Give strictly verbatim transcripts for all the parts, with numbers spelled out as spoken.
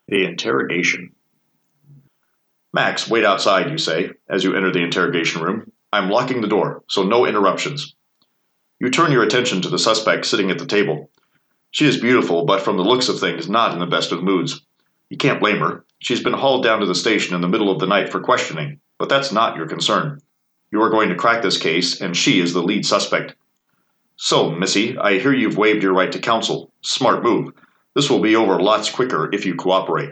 The interrogation. Max, wait outside, you say, as you enter the interrogation room. I'm locking the door, so no interruptions. You turn your attention to the suspect sitting at the table. She is beautiful, but from the looks of things, not in the best of moods. You can't blame her. She's been hauled down to the station in the middle of the night for questioning, but that's not your concern. You are going to crack this case, and she is the lead suspect. So, Missy, I hear you've waived your right to counsel. Smart move. This will be over lots quicker if you cooperate.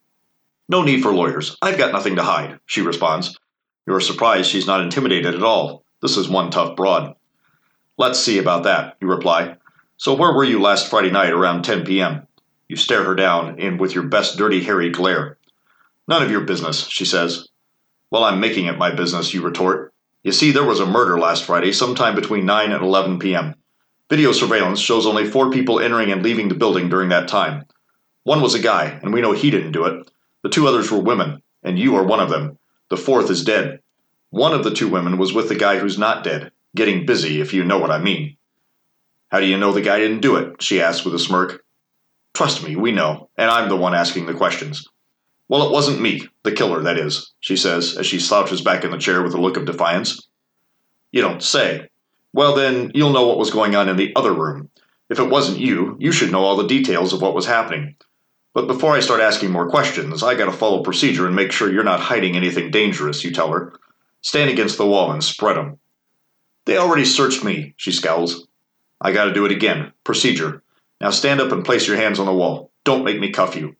No need for lawyers. I've got nothing to hide, she responds. You're surprised she's not intimidated at all. This is one tough broad. Let's see about that, you reply. So where were you last Friday night around ten p.m.? You stare her down, and with your best dirty hairy glare. None of your business, she says. Well, I'm making it my business, you retort. You see, there was a murder last Friday, sometime between nine and eleven p.m. Video surveillance shows only four people entering and leaving the building during that time. One was a guy, and we know he didn't do it. The two others were women, and you are one of them. The fourth is dead. One of the two women was with the guy who's not dead, getting busy, if you know what I mean. How do you know the guy didn't do it? She asks with a smirk. Trust me, we know, and I'm the one asking the questions. Well, it wasn't me, the killer, that is, she says, as she slouches back in the chair with a look of defiance. You don't say. Well, then, you'll know what was going on in the other room. If it wasn't you, you should know all the details of what was happening. But before I start asking more questions, I gotta follow procedure and make sure you're not hiding anything dangerous, you tell her. Stand against the wall and spread 'em. They already searched me, she scowls. I gotta do it again. Procedure. Now stand up and place your hands on the wall. Don't make me cuff you.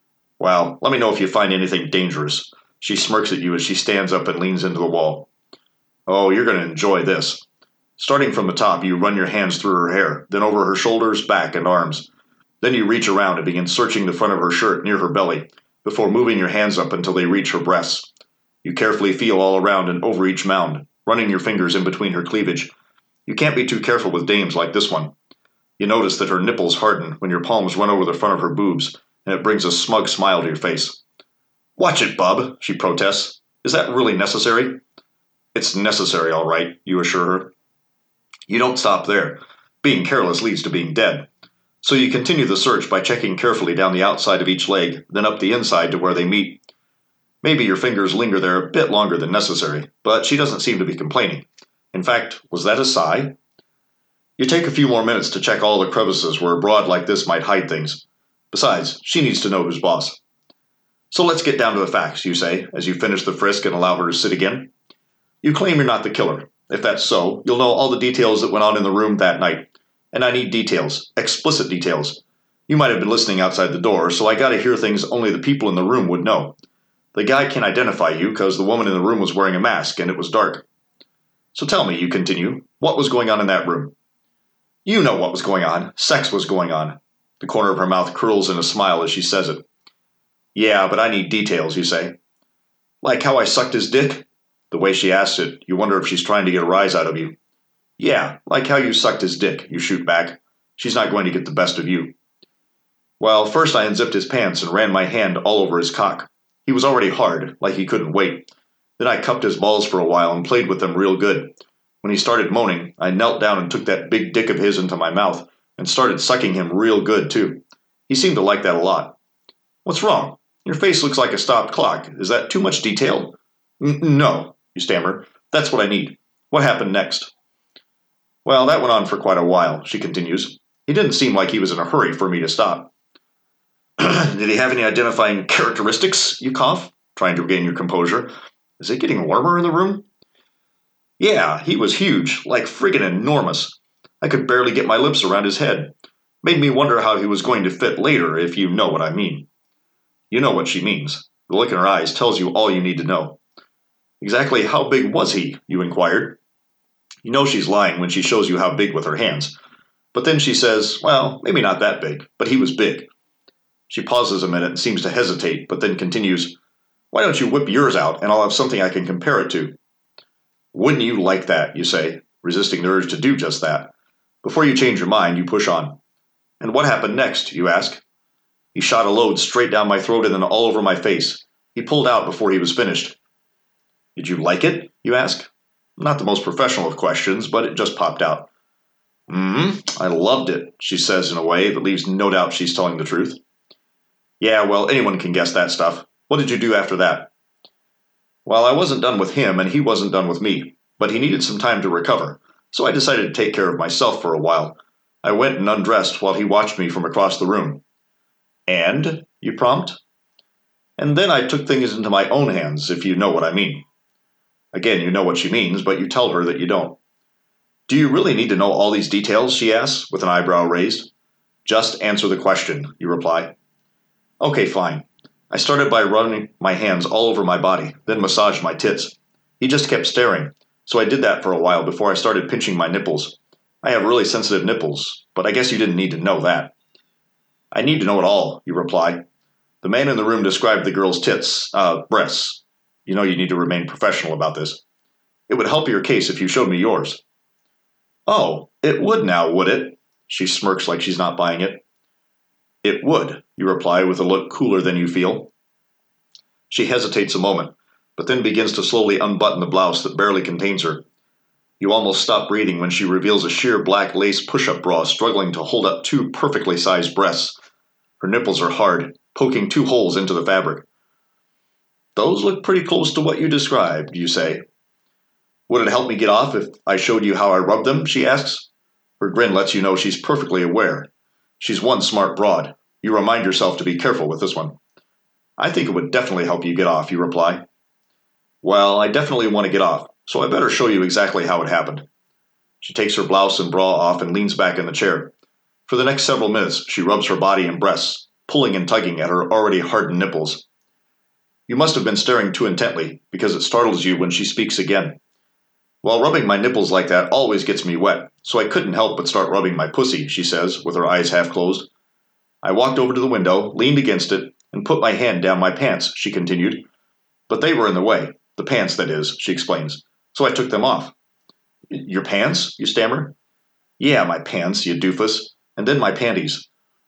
Well, let me know if you find anything dangerous. She smirks at you as she stands up and leans into the wall. Oh, you're gonna enjoy this. Starting from the top, you run your hands through her hair, then over her shoulders, back, and arms. Then you reach around and begin searching the front of her shirt near her belly, before moving your hands up until they reach her breasts. You carefully feel all around and over each mound, running your fingers in between her cleavage. You can't be too careful with dames like this one. You notice that her nipples harden when your palms run over the front of her boobs, and it brings a smug smile to your face. Watch it, bub, she protests. Is that really necessary? It's necessary, all right, you assure her. You don't stop there. Being careless leads to being dead. So you continue the search by checking carefully down the outside of each leg, then up the inside to where they meet. Maybe your fingers linger there a bit longer than necessary, but she doesn't seem to be complaining. In fact, was that a sigh? You take a few more minutes to check all the crevices where a broad like this might hide things. Besides, she needs to know who's boss. So let's get down to the facts, you say, as you finish the frisk and allow her to sit again. You claim you're not the killer. If that's so, you'll know all the details that went on in the room that night. And I need details, explicit details. You might have been listening outside the door, so I gotta hear things only the people in the room would know. The guy can't identify you because the woman in the room was wearing a mask and it was dark. So tell me, you continue, what was going on in that room? You know what was going on. Sex was going on. The corner of her mouth curls in a smile as she says it. Yeah, but I need details, you say. Like how I sucked his dick? The way she asks it, you wonder if she's trying to get a rise out of you. Yeah, like how you sucked his dick, you shoot back. She's not going to get the best of you. Well, first I unzipped his pants and ran my hand all over his cock. He was already hard, like he couldn't wait. Then I cupped his balls for a while and played with them real good. When he started moaning, I knelt down and took that big dick of his into my mouth and started sucking him real good, too. He seemed to like that a lot. What's wrong? Your face looks like a stopped clock. Is that too much detail? N- no, you stammer. That's what I need. What happened next? Well, that went on for quite a while, she continues. He didn't seem like he was in a hurry for me to stop. Did he have any identifying characteristics, you cough, trying to regain your composure? Is it getting warmer in the room? Yeah, he was huge, like friggin' enormous. I could barely get my lips around his head. Made me wonder how he was going to fit later, if you know what I mean. You know what she means. The look in her eyes tells you all you need to know. Exactly how big was he, you inquired. You know she's lying when she shows you how big with her hands. But then she says, well, maybe not that big, but he was big. She pauses a minute and seems to hesitate, but then continues, why don't you whip yours out, and I'll have something I can compare it to. Wouldn't you like that, you say, resisting the urge to do just that. Before you change your mind, you push on. And what happened next, you ask? He shot a load straight down my throat and then all over my face. He pulled out before he was finished. Did you like it, you ask? Not the most professional of questions, but it just popped out. Mm-hmm, I loved it, she says in a way that leaves no doubt she's telling the truth. Yeah, well, anyone can guess that stuff. What did you do after that? Well, I wasn't done with him, and he wasn't done with me, but he needed some time to recover, so I decided to take care of myself for a while. I went and undressed while he watched me from across the room. And? You prompt. And then I took things into my own hands, if you know what I mean. Again, you know what she means, but you tell her that you don't. Do you really need to know all these details, she asks, with an eyebrow raised. Just answer the question, you reply. Okay, fine. I started by running my hands all over my body, then massaged my tits. He just kept staring, so I did that for a while before I started pinching my nipples. I have really sensitive nipples, but I guess you didn't need to know that. I need to know it all, you reply. The man in the room described the girl's tits, uh, breasts. You know you need to remain professional about this. It would help your case if you showed me yours. Oh, it would now, would it? She smirks like she's not buying it. It would, you reply with a look cooler than you feel. She hesitates a moment, but then begins to slowly unbutton the blouse that barely contains her. You almost stop breathing when she reveals a sheer black lace push-up bra struggling to hold up two perfectly sized breasts. Her nipples are hard, poking two holes into the fabric. Those look pretty close to what you described, you say. Would it help me get off if I showed you how I rub them, she asks. Her grin lets you know she's perfectly aware. She's one smart broad. You remind yourself to be careful with this one. I think it would definitely help you get off, you reply. Well, I definitely want to get off, so I better show you exactly how it happened. She takes her blouse and bra off and leans back in the chair. For the next several minutes, she rubs her body and breasts, pulling and tugging at her already hardened nipples. You must have been staring too intently, because it startles you when she speaks again. Well, rubbing my nipples like that always gets me wet, so I couldn't help but start rubbing my pussy, she says, with her eyes half closed. I walked over to the window, leaned against it, and put my hand down my pants, she continued. But they were in the way. The pants, that is, she explains. So I took them off. Your pants? You stammer. Yeah, my pants, you doofus. And then my panties.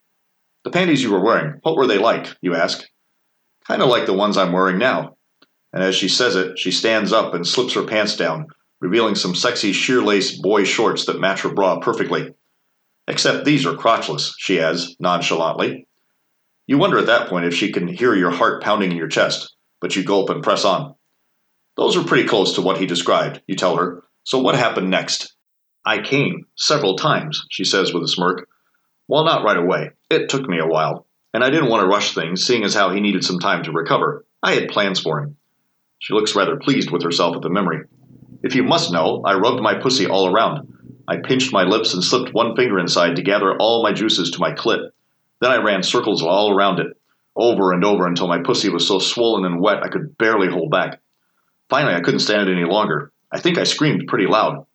The panties you were wearing, what were they like? You ask. Kind of like the ones I'm wearing now. And as she says it, she stands up and slips her pants down, revealing some sexy sheer-lace boy shorts that match her bra perfectly. Except these are crotchless, she adds, nonchalantly. You wonder at that point if she can hear your heart pounding in your chest, but you gulp and press on. Those are pretty close to what he described, you tell her. So what happened next? I came, several times, she says with a smirk. Well, not right away. It took me a while, and I didn't want to rush things, seeing as how he needed some time to recover. I had plans for him. She looks rather pleased with herself at the memory. If you must know, I rubbed my pussy all around. I pinched my lips and slipped one finger inside to gather all my juices to my clit. Then I ran circles all around it, over and over until my pussy was so swollen and wet I could barely hold back. Finally, I couldn't stand it any longer. I think I screamed pretty loud.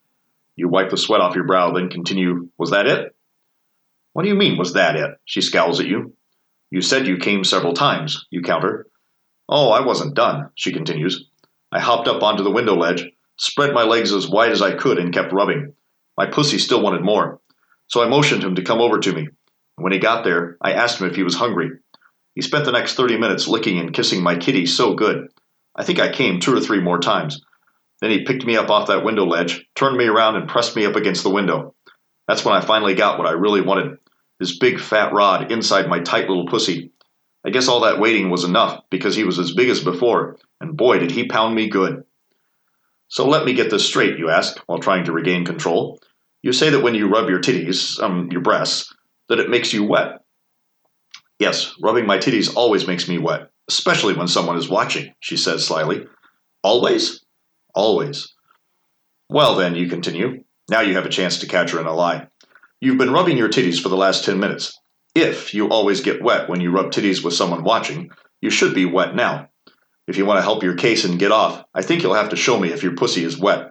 You wipe the sweat off your brow, then continue, was that it? What do you mean, was that it? She scowls at you. You said you came several times, you counter. Oh, I wasn't done, she continues. I hopped up onto the window ledge, spread my legs as wide as I could, and kept rubbing. My pussy still wanted more, so I motioned him to come over to me. When he got there, I asked him if he was hungry. He spent the next thirty minutes licking and kissing my kitty so good. I think I came two or three more times. Then he picked me up off that window ledge, turned me around, and pressed me up against the window. That's when I finally got what I really wanted, his big fat rod inside my tight little pussy. I guess all that waiting was enough, because he was as big as before, and boy did he pound me good. So let me get this straight, you ask, while trying to regain control. You say that when you rub your titties, um, your breasts, that it makes you wet. Yes, rubbing my titties always makes me wet, especially when someone is watching, she says slyly. Always? Always. Well then, you continue. Now you have a chance to catch her in a lie. You've been rubbing your titties for the last ten minutes. If you always get wet when you rub titties with someone watching, you should be wet now. If you want to help your case and get off, I think you'll have to show me if your pussy is wet.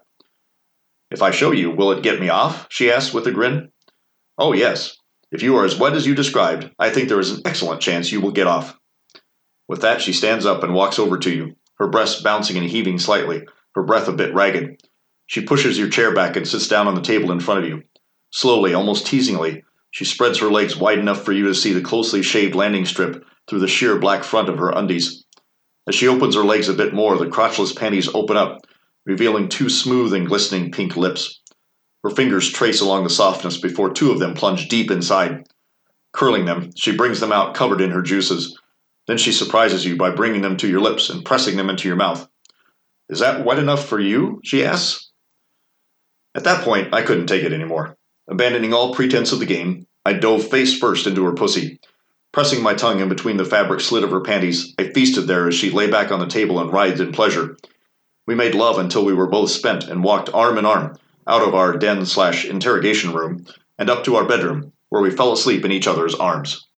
If I show you, will it get me off? She asks with a grin. Oh yes. If you are as wet as you described, I think there is an excellent chance you will get off. With that, she stands up and walks over to you, her breasts bouncing and heaving slightly, her breath a bit ragged. She pushes your chair back and sits down on the table in front of you. Slowly, almost teasingly, she spreads her legs wide enough for you to see the closely shaved landing strip through the sheer black front of her undies. As she opens her legs a bit more, the crotchless panties open up, revealing two smooth and glistening pink lips. Her fingers trace along the softness before two of them plunge deep inside. Curling them, she brings them out covered in her juices. Then she surprises you by bringing them to your lips and pressing them into your mouth. "Is that wet enough for you?" she asks. At that point, I couldn't take it anymore. Abandoning all pretense of the game, I dove face first into her pussy. Pressing my tongue in between the fabric slit of her panties, I feasted there as she lay back on the table and writhed in pleasure. We made love until we were both spent and walked arm in arm out of our den slash interrogation room and up to our bedroom, where we fell asleep in each other's arms.